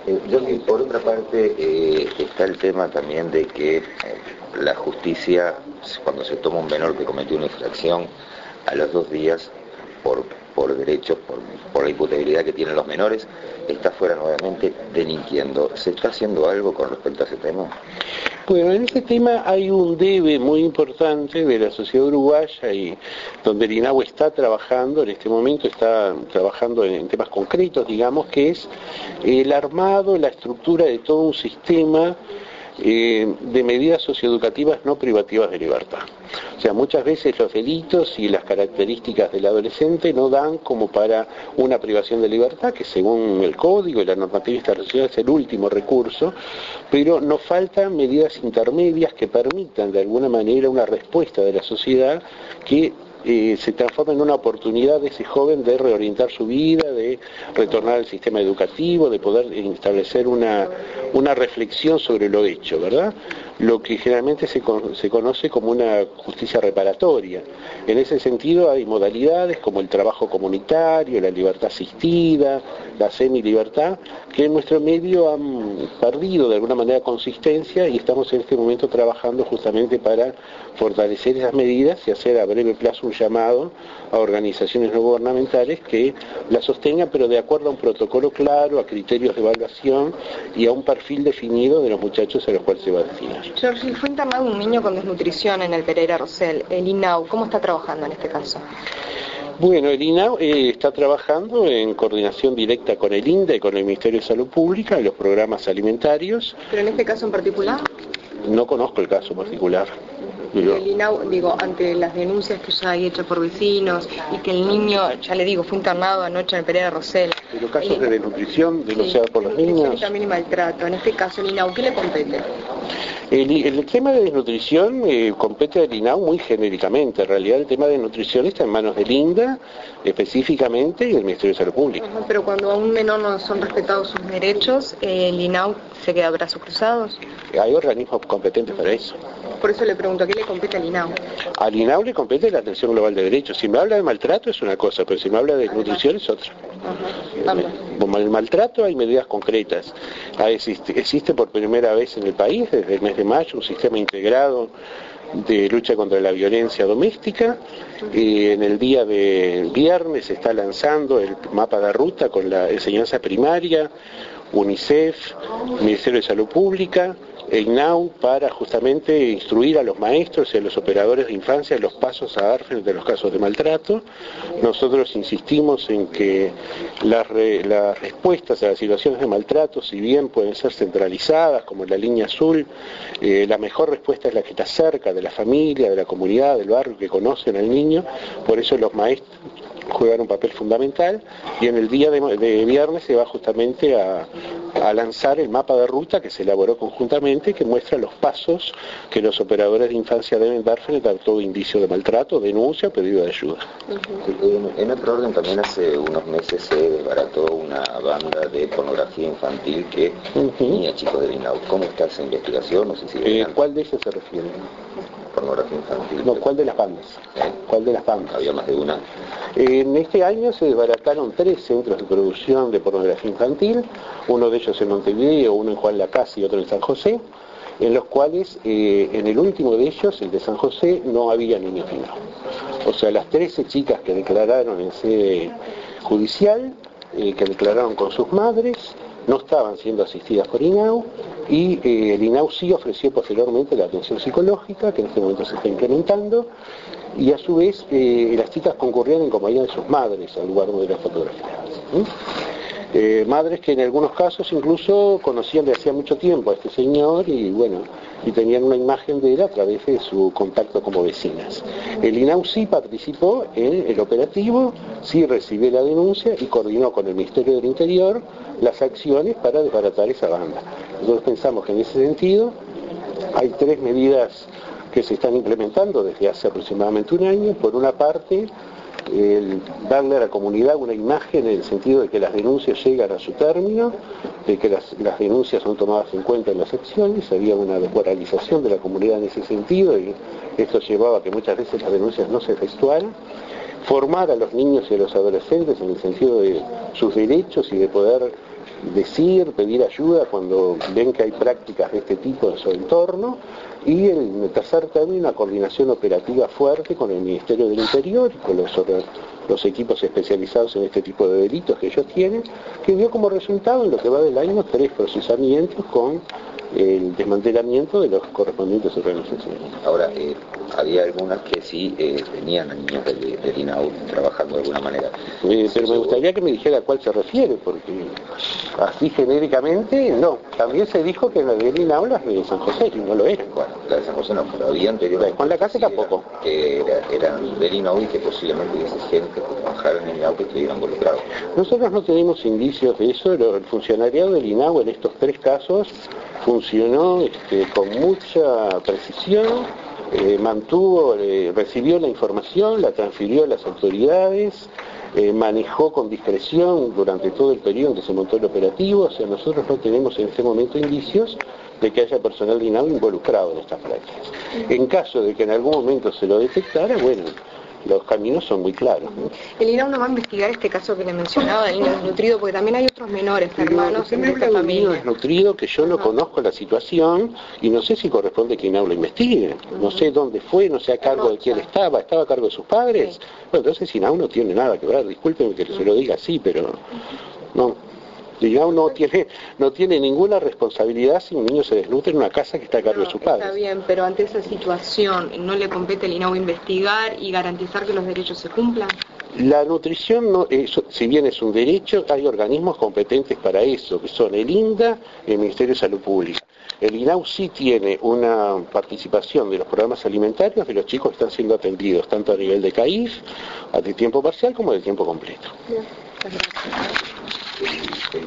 Por otra parte, está el tema también de que la justicia, cuando se toma un menor que cometió una infracción, a los 2 días, por derechos, por la imputabilidad que tienen los menores, está fuera nuevamente delinquiendo. ¿Se está haciendo algo con respecto a ese tema? Bueno, en ese tema hay un debe muy importante de la sociedad uruguaya y donde el INAU está trabajando, en este momento está trabajando en temas concretos, digamos, que es el armado, la estructura de todo un sistema de medidas socioeducativas no privativas de libertad. O sea, muchas veces los delitos y las características del adolescente no dan como para una privación de libertad, que según el código y la normativa internacional es el último recurso, pero nos faltan medidas intermedias que permitan de alguna manera una respuesta de la sociedad que se transforma en una oportunidad de ese joven de reorientar su vida, de retornar al sistema educativo, de poder establecer una reflexión sobre lo hecho, ¿verdad? Lo que generalmente se conoce como una justicia reparatoria. En ese sentido hay modalidades como el trabajo comunitario, la libertad asistida, la semilibertad, que en nuestro medio han perdido de alguna manera consistencia y estamos en este momento trabajando justamente para fortalecer esas medidas y hacer a breve plazo un llamado a organizaciones no gubernamentales que la sostengan, pero de acuerdo a un protocolo claro, a criterios de evaluación y a un perfil definido de los muchachos a los cuales se va a destinar. Jorge, fue internado un niño con desnutrición en el Pereira Rosell. El INAU, ¿cómo está trabajando en este caso? Bueno, el INAU está trabajando en coordinación directa con el INDA y con el Ministerio de Salud Pública en los programas alimentarios. ¿Pero en este caso en particular? No conozco el caso particular. El INAU, ante las denuncias que ya hay hechas por vecinos y que el niño, ya le digo, fue internado anoche en el Pereira Rosell. Pero casos de desnutrición denunciados por los niños. Y también y maltrato. En este caso, el INAU, ¿qué le compete? El tema de desnutrición compete al INAU muy genéricamente. En realidad el tema de desnutrición está en manos del INDA específicamente y del Ministerio de Salud Pública. Pero cuando a un menor no son respetados sus derechos, ¿el INAU se queda a brazos cruzados? Hay organismos competentes para eso. Por eso le pregunto, ¿qué le compete al INAU? Al INAU le compete la atención global de derechos. Si me habla de maltrato es una cosa, pero si me habla de desnutrición es otra. Como el maltrato hay medidas concretas. Existe por primera vez en el país, desde el mes de mayo, un sistema integrado de lucha contra la violencia doméstica. En el día de viernes se está lanzando el mapa de ruta con la enseñanza primaria, UNICEF, Ministerio de Salud Pública, INAU, para justamente instruir a los maestros y a los operadores de infancia los pasos a dar frente a los casos de maltrato. Nosotros insistimos en que las respuestas a las situaciones de maltrato, si bien pueden ser centralizadas, como en la línea azul, la mejor respuesta es la que está cerca de la familia, de la comunidad, del barrio, que conocen al niño. Por eso los maestros juegan un papel fundamental y en el día de viernes se va justamente a lanzar el mapa de ruta que se elaboró conjuntamente, que muestra los pasos que los operadores de infancia deben dar frente a todo indicio de maltrato, denuncia o pedido de ayuda. En otro orden, también hace unos meses se desbarató una banda de pornografía infantil que tenía chicos del INAU. ¿Cómo está esa investigación? No sé si ¿Cuál de ellos se refiere? Pornografía infantil. No, ¿cuál de las bandas? ¿Cuál de las bandas? Había más de una. En este año se desbarataron 3 centros de producción de pornografía infantil, uno de ellos en Montevideo, uno en Juan Lacase y otro en San José, en los cuales en el último de ellos, el de San José, no había niños INAU. O sea, las 13 chicas que declararon en sede judicial, que declararon con sus madres, no estaban siendo asistidas por INAU y el INAU sí ofreció posteriormente la atención psicológica, que en este momento se está implementando, y a su vez las chicas concurrían en compañía de sus madres al lugar donde las fotografiadas. Madres que en algunos casos incluso conocían de hacía mucho tiempo a este señor y bueno, y tenían una imagen de él a través de su contacto como vecinas. El INAU sí participó en el operativo, sí recibió la denuncia y coordinó con el Ministerio del Interior las acciones para desbaratar esa banda. Nosotros pensamos que en ese sentido hay 3 medidas que se están implementando desde hace aproximadamente un año. Por una parte, darle a la comunidad una imagen en el sentido de que las denuncias llegan a su término, de que las denuncias son tomadas en cuenta en las acciones. Había una desmoralización de la comunidad en ese sentido y esto llevaba a que muchas veces las denuncias no se efectuaran. Formar a los niños y a los adolescentes en el sentido de sus derechos y de poder decir, pedir ayuda cuando ven que hay prácticas de este tipo en su entorno, y en tercer término una coordinación operativa fuerte con el Ministerio del Interior y con los equipos especializados en este tipo de delitos que ellos tienen, que dio como resultado en lo que va del año 3 procesamientos con el desmantelamiento de los correspondientes organizaciones. Ahora, había algunas que sí tenían a niños del INAU trabajando de alguna manera. Pero me gustaría que me dijera a cuál se refiere, porque así genéricamente no. También se dijo que la del INAU las de San José, y no lo era. Bueno, la de San José no, pero había anteriores. Juan Lacase tampoco. Que eran del INAU y que posiblemente hubiese gente que trabajara en el INAU que estuviera involucrado. Nosotros no tenemos indicios de eso. El funcionariado del INAU en estos 3 casos funcionó con mucha precisión, recibió la información, la transfirió a las autoridades, manejó con discreción durante todo el periodo en que se montó el operativo. O sea, nosotros no tenemos en este momento indicios de que haya personal de INAU involucrado en estas prácticas. En caso de que en algún momento se lo detectara, bueno, los caminos son muy claros, ¿no? El INAU no va a investigar este caso que le mencionaba del niño desnutrido, porque también hay otros menores, hermanos en esta familia. Niño desnutrido, que yo no conozco la situación y no sé si corresponde que INAU lo investigue. No sé dónde fue, no sé a cargo de quién estaba a cargo de sus padres. Sí. Bueno, entonces INAU no tiene nada que ver, discúlpenme que se lo diga así, pero no. INAU no tiene ninguna responsabilidad si un niño se desnutre en una casa que está a cargo de sus padres. Está bien, pero ante esa situación, ¿no le compete al INAU investigar y garantizar que los derechos se cumplan? La nutrición, si bien es un derecho, hay organismos competentes para eso, que son el INDA y el Ministerio de Salud Pública. El INAU sí tiene una participación de los programas alimentarios de los chicos que están siendo atendidos, tanto a nivel de CAIF, de tiempo parcial, como de tiempo completo. Bien, gracias.